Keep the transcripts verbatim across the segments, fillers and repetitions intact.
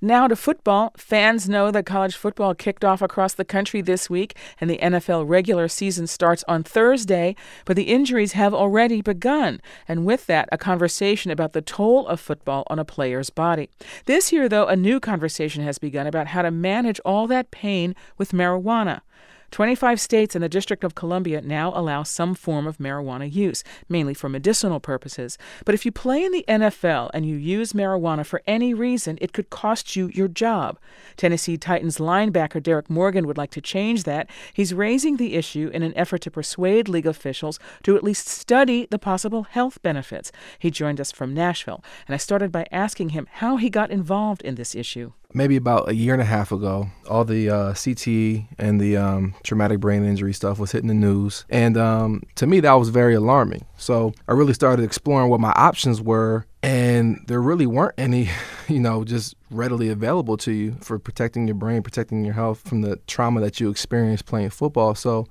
Now to football. Fans know that college football kicked off across the country this week, and the N F L regular season starts on Thursday, but the injuries have already begun, and with that, a conversation about the toll of football on a player's body. This year, though, a new conversation has begun about how to manage all that pain with marijuana. twenty-five states and the District of Columbia now allow some form of marijuana use, mainly for medicinal purposes. But if you play in the N F L and you use marijuana for any reason, it could cost you your job. Tennessee Titans linebacker Derek Morgan would like to change that. He's raising the issue in an effort to persuade league officials to at least study the possible health benefits. He joined us from Nashville, and I started by asking him how he got involved in this issue. Maybe about a year and a half ago, all the uh, C T E and the um, traumatic brain injury stuff was hitting the news. And um, to me, that was very alarming. So I really started exploring what my options were. And there really weren't any, you know, just readily available to you for protecting your brain, protecting your health from the trauma that you experienced playing football. So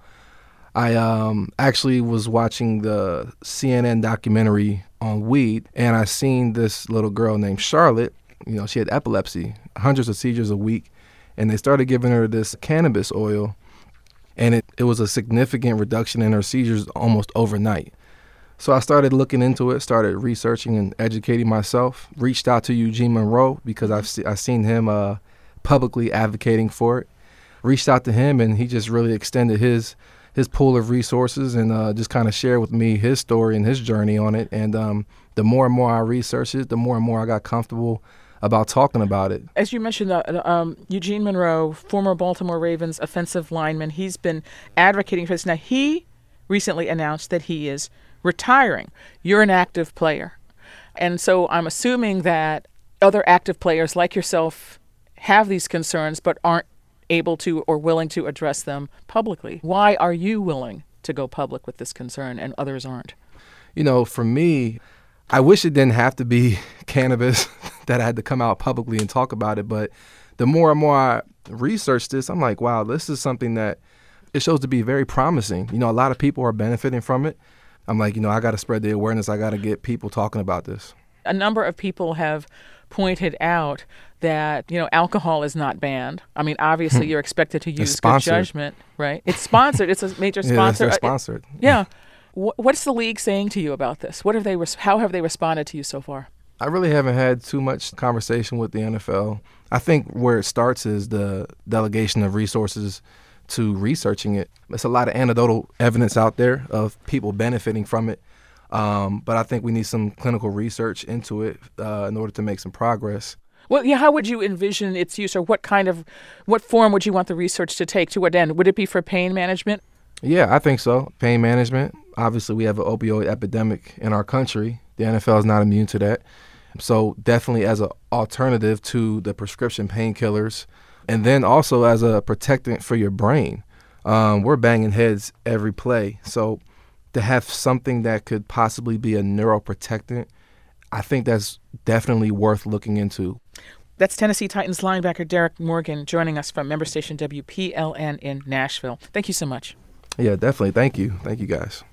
I um, actually was watching the C N N documentary on weed, and I seen this little girl named Charlotte. You know, she had epilepsy, hundreds of seizures a week, and they started giving her this cannabis oil, and it, it was a significant reduction in her seizures almost overnight. So I started looking into it, started researching and educating myself, reached out to Eugene Monroe because I've se- I seen him uh, publicly advocating for it, reached out to him, and he just really extended his his pool of resources and uh, just kind of shared with me his story and his journey on it. And um, the more and more I researched it, the more and more I got comfortable about talking about it. As you mentioned, uh, um, Eugene Monroe, former Baltimore Ravens offensive lineman, he's been advocating for this. Now, he recently announced that he is retiring. You're an active player. And so I'm assuming that other active players like yourself have these concerns but aren't able to or willing to address them publicly. Why are you willing to go public with this concern and others aren't? You know, for me, I wish it didn't have to be cannabis that I had to come out publicly and talk about it. But the more and more I research this, I'm like, wow, this is something that it shows to be very promising. You know, a lot of people are benefiting from it. I'm like, you know, I got to spread the awareness. I got to get people talking about this. A number of people have pointed out that, you know, alcohol is not banned. I mean, obviously, you're expected to use good judgment, right? It's sponsored. It's a major sponsor. Yeah, they're sponsored. Yeah. What's the league saying to you about this? What have they? Res- how have they responded to you so far? I really haven't had too much conversation with the N F L. I think where it starts is the delegation of resources to researching it. There's a lot of anecdotal evidence out there of people benefiting from it, um, but I think we need some clinical research into it uh, in order to make some progress. Well, yeah. How would you envision its use, or what kind of, what form would you want the research to take? To what end? Would it be for pain management? Yeah, I think so. Pain management. Obviously, we have an opioid epidemic in our country. The N F L is not immune to that. So definitely as an alternative to the prescription painkillers, and then also as a protectant for your brain. Um, we're banging heads every play. So to have something that could possibly be a neuroprotectant, I think that's definitely worth looking into. That's Tennessee Titans linebacker Derek Morgan joining us from member station W P L N in Nashville. Thank you so much. Yeah, definitely. Thank you. Thank you, guys.